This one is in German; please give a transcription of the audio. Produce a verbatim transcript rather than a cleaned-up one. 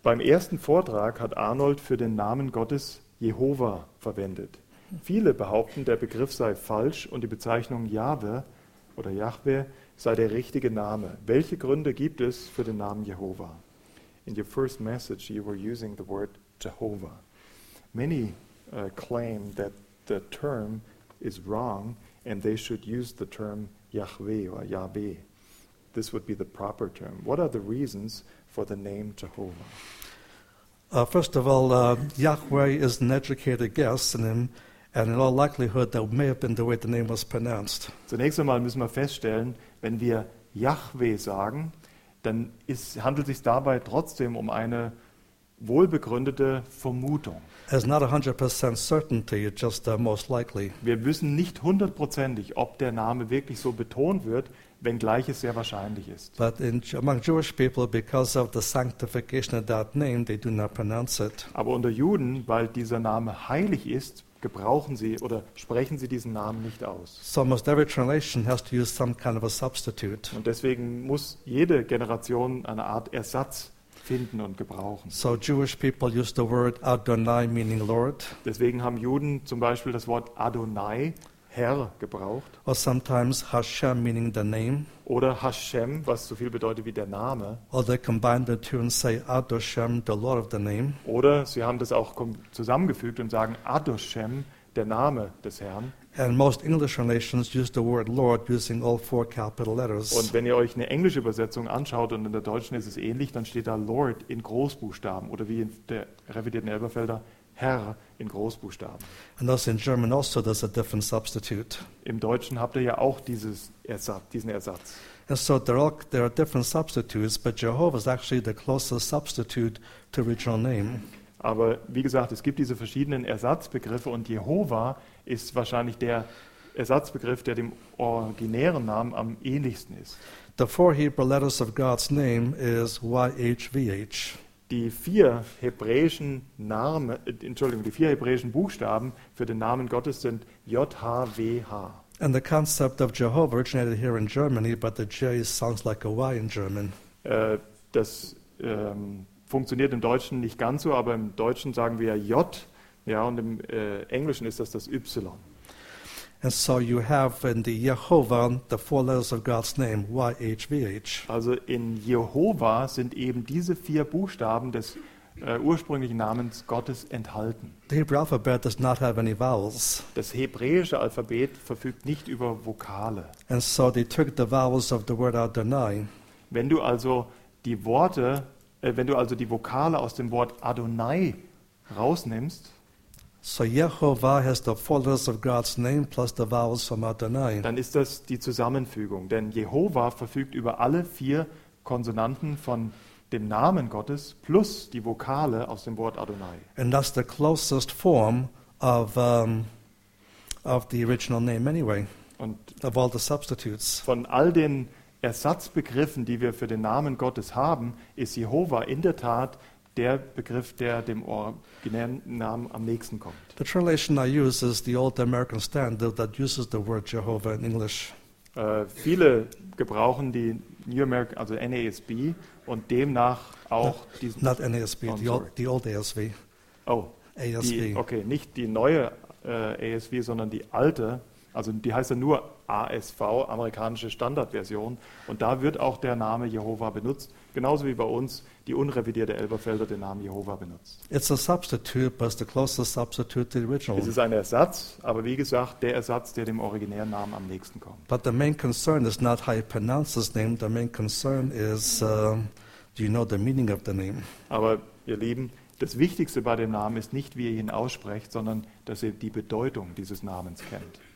Beim ersten Vortrag hat Arnold für den Namen Gottes Jehova verwendet. Viele behaupten, der Begriff sei falsch und die Bezeichnung Jahwe oder Jahwe sei der richtige Name. Welche Gründe gibt es für den Namen Jehova? In your first message you were using the word Jehovah. Many uh, claim that the term is wrong and they should use the term Yahweh or Yahweh. This would be the proper term. What are the reasons for the name Jehovah? Uh, first of all, uh, Yahweh is an educated guess, and in, and in all likelihood that may have been the way the name was pronounced. Zunächst einmal müssen wir feststellen, wenn wir Yahweh sagen, dann ist, handelt es sich dabei trotzdem um eine wohlbegründete Vermutung. It's not one hundred percent certainty, it's just uh, most likely. Wir wissen nicht hundertprozentig, ob der Name wirklich so betont wird, wenngleich es sehr wahrscheinlich ist. But in, among Jewish people, because of the sanctification of that name, they do not pronounce it. Aber unter Juden, weil dieser Name heilig ist, gebrauchen sie oder sprechen sie diesen Namen nicht aus. So almost every translation has to use some kind of a substitute. Und deswegen muss jede Generation eine Art Ersatz finden und gebrauchen. So Jewish people use the word Adonai, meaning Lord, Deswegen haben Juden zum Beispiel das Wort Adonai, Herr, gebraucht. or sometimes Hashem, meaning the name, Oder Hashem, was so viel bedeutet wie der Name. or they combine the two and say Adoshem, the Lord of the name. Oder sie haben das auch kom- zusammengefügt und sagen Adoshem, der Name des Herrn. And most English translations use the word Lord using all four capital letters. Und wenn ihr euch eine englische Übersetzung anschaut und in der deutschen ist es ähnlich, dann steht da Lord in Großbuchstaben oder wie in der revidierten Elberfelder Herr in Großbuchstaben. And thus in German also there's a different substitute. Im Deutschen habt ihr ja auch dieses Ersatz, diesen Ersatz. And so there are, there are different substitutes, but Jehovah is actually the closest substitute to original name. Aber wie gesagt, es gibt diese verschiedenen Ersatzbegriffe und Jehova ist wahrscheinlich der Ersatzbegriff, der dem originären Namen am ähnlichsten ist. The four Hebrew letters of God's name is Y H V H. Die vier hebräischen Namen, äh, Entschuldigung, die vier hebräischen Buchstaben für den Namen Gottes sind J H W H. And the concept of Jehovah originated here in Germany, but the J sounds like a Y in German. Äh, das ähm, funktioniert im Deutschen nicht ganz so, aber im Deutschen sagen wir J, ja, und im äh, Englischen ist das das Y. And so you have in the Jehovah the four letters of God's name, Y H V H. Also in Jehova sind eben diese vier Buchstaben des äh, ursprünglichen Namens Gottes enthalten. The Hebrew alphabet does not have any vowels. Das hebräische Alphabet verfügt nicht über Vokale. And so they took the vowels of the word Adonai, Wenn du also die Worte, äh, wenn du also die Vokale aus dem Wort Adonai rausnimmst, so Jehovah has the four letters of God's name plus the vowels from Adonai. dann ist das die Zusammenfügung. Denn Jehova verfügt über alle vier Konsonanten von dem Namen Gottes plus die Vokale aus dem Wort Adonai. And that's the closest form of, um, of the original name anyway, Und of all the substitutes. von all den Ersatzbegriffen, die wir für den Namen Gottes haben, ist Jehova in der Tat der Begriff, der dem originären Namen am nächsten kommt. The translation I use is the Old American Standard that uses the word Jehovah in English. Äh, viele gebrauchen die New American, also N A S B und demnach auch diesen. Not N A S B, Oh, the, sorry. old, the old A S V. Oh, A S V. die, okay, nicht die neue äh, A S V, sondern die alte. Also die heißt ja nur A S V, amerikanische Standardversion. Und da wird auch der Name Jehova benutzt, genauso wie bei uns die unrevidierte Elberfelder den Namen Jehova benutzt. It's a substitute, but it's the closest substitute to the original. Es ist ein Ersatz, aber wie gesagt, der Ersatz, der dem originären Namen am nächsten kommt. But the main concern is not how you pronounce his name. The main concern is, uh, do you know the meaning of the name? Aber ihr Lieben, das Wichtigste bei dem Namen ist nicht, wie ihr ihn aussprecht, sondern dass ihr die Bedeutung dieses Namens kennt.